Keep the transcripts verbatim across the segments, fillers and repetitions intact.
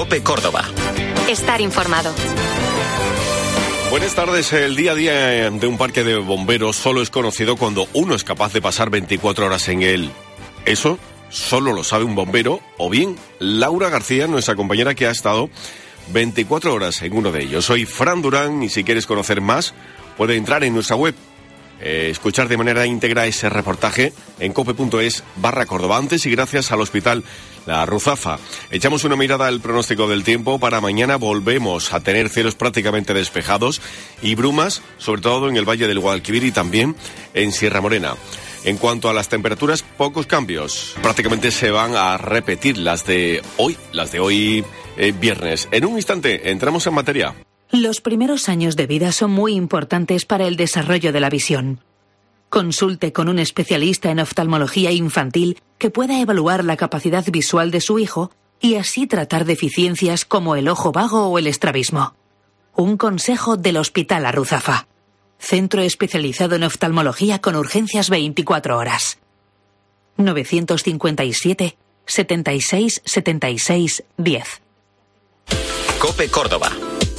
COPE Córdoba. Estar informado. Buenas tardes. El día a día de un parque de bomberos solo es conocido cuando uno es capaz de pasar veinticuatro horas en él. Eso solo lo sabe un bombero, o bien Laura García, nuestra compañera que ha estado veinticuatro horas en uno de ellos. Soy Fran Durán y si quieres conocer más, puede entrar en nuestra web, eh, escuchar de manera íntegra ese reportaje en cope.es barra Córdoba. Antes y gracias al Hospital La Ruzafa. Echamos una mirada al pronóstico del tiempo. Para mañana volvemos a tener cielos prácticamente despejados y brumas, sobre todo en el Valle del Guadalquivir y también en Sierra Morena. En cuanto a las temperaturas, pocos cambios. Prácticamente se van a repetir las de hoy, las de hoy eh, viernes. En un instante entramos en materia. Los primeros años de vida son muy importantes para el desarrollo de la visión. Consulte con un especialista en oftalmología infantil que pueda evaluar la capacidad visual de su hijo y así tratar deficiencias como el ojo vago o el estrabismo. Un consejo del Hospital La Ruzafa. Centro especializado en oftalmología con urgencias veinticuatro horas. novecientos cincuenta y siete, setenta y seis, setenta y seis, diez. COPE Córdoba.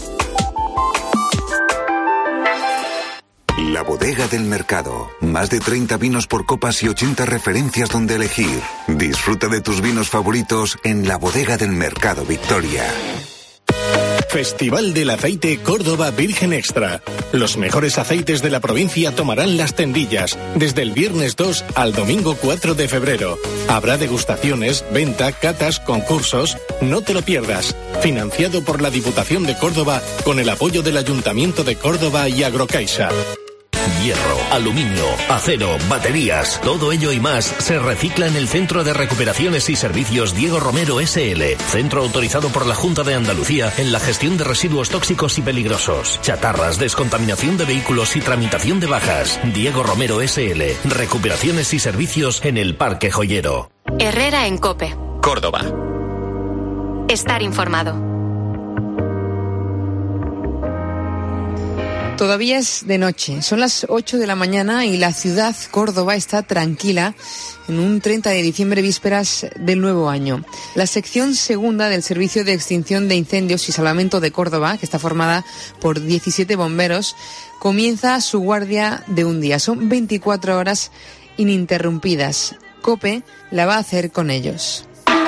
La Bodega del Mercado. Más de treinta vinos por copas y ochenta referencias donde elegir. Disfruta de tus vinos favoritos en la Bodega del Mercado Victoria. Festival del Aceite Córdoba Virgen Extra. Los mejores aceites de la provincia tomarán las tendillas desde el viernes dos al domingo cuatro de febrero. Habrá degustaciones, venta, catas, concursos. No te lo pierdas. Financiado por la Diputación de Córdoba con el apoyo del Ayuntamiento de Córdoba y Agrocaixa. Hierro, aluminio, acero, baterías, todo ello y más se recicla en el Centro de Recuperaciones y Servicios Diego Romero ese ele, centro autorizado por la Junta de Andalucía en la gestión de residuos tóxicos y peligrosos, chatarras, descontaminación de vehículos y tramitación de bajas. Diego Romero ese ele, recuperaciones y servicios en el Parque Joyero. Herrera en COPE. Córdoba. Estar informado. Todavía es de noche, son las ocho de la mañana y la ciudad, Córdoba, está tranquila en un treinta de diciembre, vísperas del nuevo año. La sección segunda del Servicio de Extinción de Incendios y Salvamento de Córdoba, que está formada por diecisiete bomberos, comienza su guardia de un día. Son veinticuatro horas ininterrumpidas. COPE la va a hacer con ellos.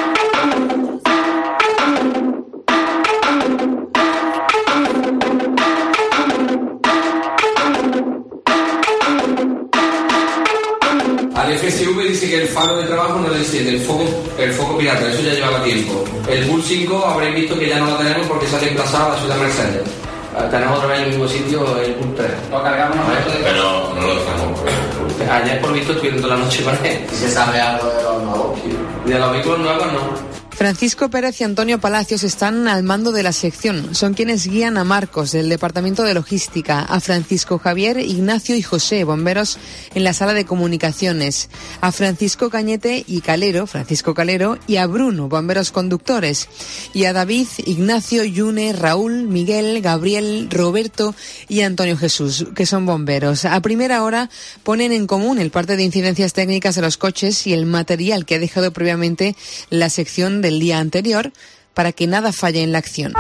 Al F S V dice que el faro de trabajo no lo enciende, el foco, el foco pirata, eso ya llevaba tiempo. El Bull cinco habréis visto que ya no lo tenemos porque se ha desplazado a la ciudad Mercedes. Tenemos otra vez en el mismo sitio el Bull tres. Lo cargamos nosotros, pero no lo dejamos. Ayer por visto estuvieron toda la noche con él. ¿Y se sabe algo de los nuevos? De los vehículos nuevos no. Francisco Pérez y Antonio Palacios están al mando de la sección. Son quienes guían a Marcos, del Departamento de Logística, a Francisco Javier, Ignacio y José, bomberos en la sala de comunicaciones, a Francisco Cañete y Calero, Francisco Calero, y a Bruno, bomberos conductores, y a David, Ignacio, Yune, Raúl, Miguel, Gabriel, Roberto y Antonio Jesús, que son bomberos. A primera hora ponen en común el parte de incidencias técnicas de los coches y el material que ha dejado previamente la sección de el día anterior para que nada falle en la acción.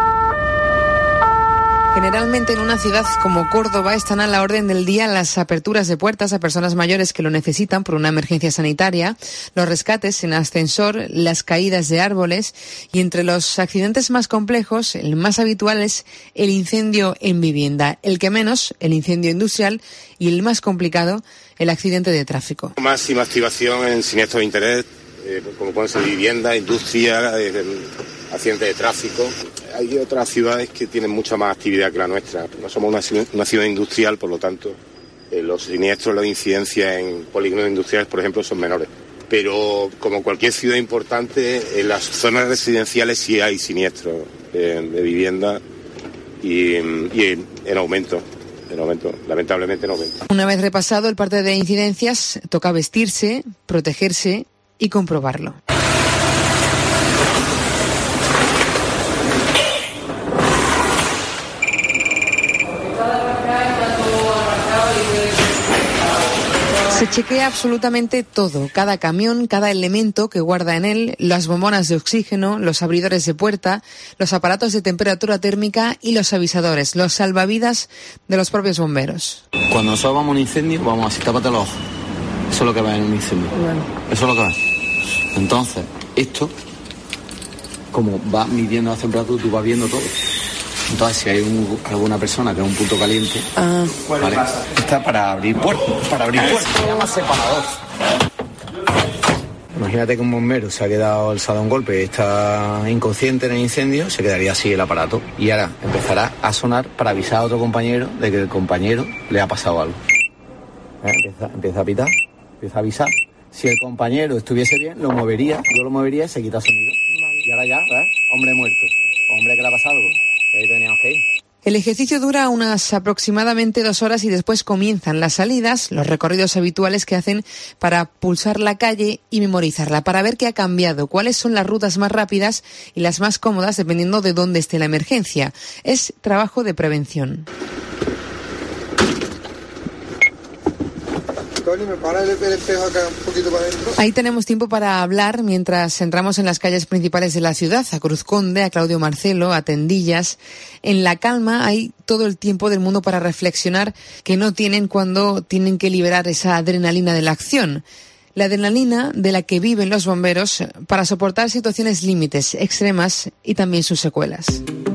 Generalmente en una ciudad como Córdoba están a la orden del día las aperturas de puertas a personas mayores que lo necesitan por una emergencia sanitaria, los rescates en ascensor, las caídas de árboles y entre los accidentes más complejos, el más habitual es el incendio en vivienda, el que menos, el incendio industrial y el más complicado, el accidente de tráfico. Máxima activación en siniestros de interés, Eh, como pueden ser vivienda, industria, eh, accidentes de tráfico. Hay otras ciudades que tienen mucha más actividad que la nuestra. No somos una, una ciudad industrial, por lo tanto, eh, los siniestros, las incidencias en polígonos industriales, por ejemplo, son menores. Pero como cualquier ciudad importante, en las zonas residenciales sí hay siniestros eh, de vivienda y, y en, en aumento. En aumento, lamentablemente en aumento. Una vez repasado el parte de incidencias, toca vestirse, protegerse y comprobarlo. Se chequea absolutamente todo, cada camión, cada elemento que guarda en él, las bombonas de oxígeno, los abridores de puerta, los aparatos de temperatura térmica y los avisadores, los salvavidas de los propios bomberos. Cuando nosotros vamos a un incendio, vamos así, tápate los ojos. Eso es lo que va en un incendio. Bueno. Eso es lo que va. Entonces, esto, como va midiendo la temperatura, tú vas viendo todo. Entonces, si hay un, alguna persona que es un punto caliente, ah, ¿vale? Está para abrir puertas, para abrir puertas. Se llama separador. Imagínate que un bombero se ha quedado alzado a un golpe y está inconsciente en el incendio, se quedaría así el aparato. Y ahora empezará a sonar para avisar a otro compañero de que el compañero le ha pasado algo. ¿Eh? Empieza, empieza a pitar, empieza a avisar. Si el compañero estuviese bien, lo movería, yo lo movería y se quita sonido. Vale. Y ahora ya, ¿eh? Hombre muerto, hombre que le ha pasado algo. Y ahí teníamos que ir. El ejercicio dura unas aproximadamente dos horas y después comienzan las salidas, los recorridos habituales que hacen para pulsar la calle y memorizarla, para ver qué ha cambiado, cuáles son las rutas más rápidas y las más cómodas dependiendo de dónde esté la emergencia. Es trabajo de prevención. ¿Me para el espejo acá un poquito para adentro? Ahí tenemos tiempo para hablar mientras entramos en las calles principales de la ciudad, a Cruz Conde, a Claudio Marcelo, a Tendillas. En la calma hay todo el tiempo del mundo para reflexionar que no tienen cuando tienen que liberar esa adrenalina de la acción. La adrenalina de la que viven los bomberos para soportar situaciones límites, extremas y también sus secuelas.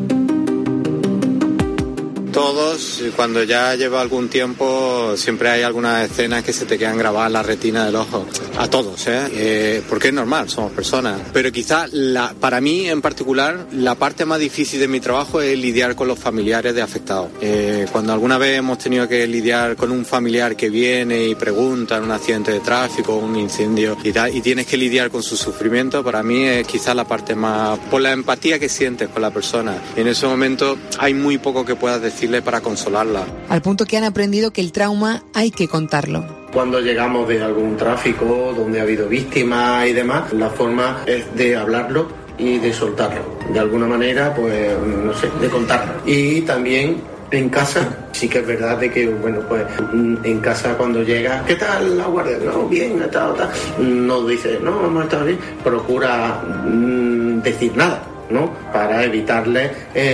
Todos, cuando ya lleva algún tiempo, siempre hay algunas escenas que se te quedan grabadas en la retina del ojo. A todos, ¿eh? eh porque es normal, somos personas. Pero quizás, la, para mí en particular, la parte más difícil de mi trabajo es lidiar con los familiares de afectados. Eh, cuando alguna vez hemos tenido que lidiar con un familiar que viene y pregunta en un accidente de tráfico, un incendio y tal, y tienes que lidiar con su sufrimiento, para mí es quizás la parte más... por la empatía que sientes con la persona. Y en ese momento hay muy poco que puedas decir para consolarla. Al punto que han aprendido que el trauma hay que contarlo. Cuando llegamos de algún tráfico donde ha habido víctimas y demás, la forma es de hablarlo y de soltarlo. De alguna manera, pues, no sé, de contarlo. Y también en casa, sí que es verdad de que, bueno, pues en casa cuando llega, ¿qué tal la guardia? No, bien, tal, tal. No dice, no, hemos estado bien. Procura mmm, decir nada, ¿no? Para evitarle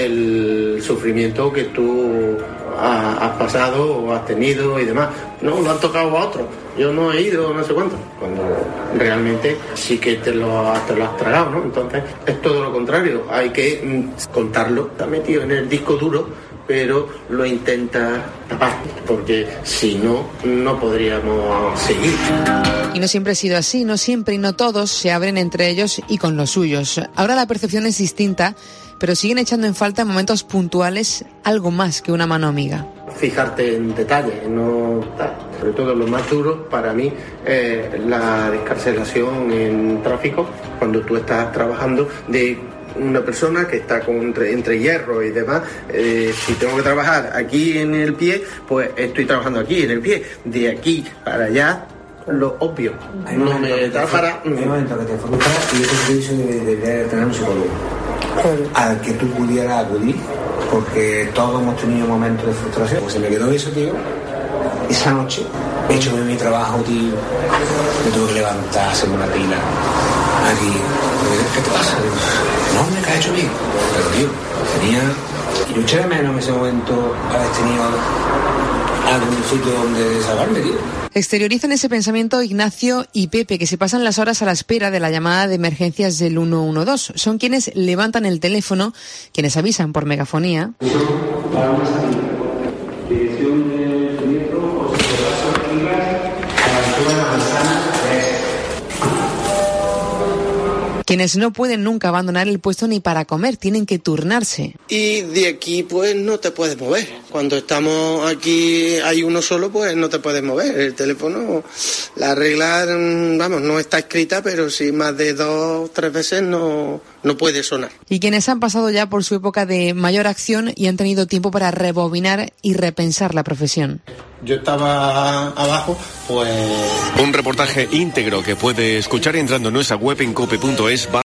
el sufrimiento que tú has pasado o has tenido y demás. No, lo han tocado a otros. Yo no he ido, no sé cuánto. Cuando realmente sí que te lo, te lo has tragado, ¿no? Entonces es todo lo contrario. Hay que mm, contarlo. Está metido en el disco duro, pero lo intenta tapar, porque si no, no podríamos seguir. Y no siempre ha sido así, no siempre y no todos se abren entre ellos y con los suyos. Ahora la percepción es distinta, pero siguen echando en falta en momentos puntuales algo más que una mano amiga. Fijarte en detalles, no tal. Sobre todo lo más duro para mí es la descarcelación en tráfico, cuando tú estás trabajando de una persona que está con, entre, entre hierro y demás. Eh, si tengo que trabajar aquí en el pie, pues estoy trabajando aquí en el pie. De aquí para allá, lo obvio. Hay no me da para... Hay un momento que te frustras y yo te pienso que debería tener un psicólogo al que tú pudieras acudir, porque todos hemos tenido momentos de frustración. Pues se me quedó eso, tío. Esa noche he hecho mi trabajo, tío. Me tuve que levantar, hacer una pila aquí. ¿Qué te pasa? No, me cae hecho bien. Pero, tío, tenía... Yo eché de menos en ese momento haber tenido algún sitio donde desahogarme, tío. Exteriorizan ese pensamiento Ignacio y Pepe, que se pasan las horas a la espera de la llamada de emergencias del uno uno dos. Son quienes levantan el teléfono, quienes avisan por megafonía. Quienes no pueden nunca abandonar el puesto ni para comer, tienen que turnarse. Y de aquí pues no te puedes mover. Cuando estamos aquí, hay uno solo, pues no te puedes mover. El teléfono, la regla, vamos, no está escrita, pero sí más de dos, tres veces no, no puede sonar. Y quienes han pasado ya por su época de mayor acción y han tenido tiempo para rebobinar y repensar la profesión. Yo estaba abajo, pues... Un reportaje íntegro que puede escuchar entrando en nuestra web en cope punto es.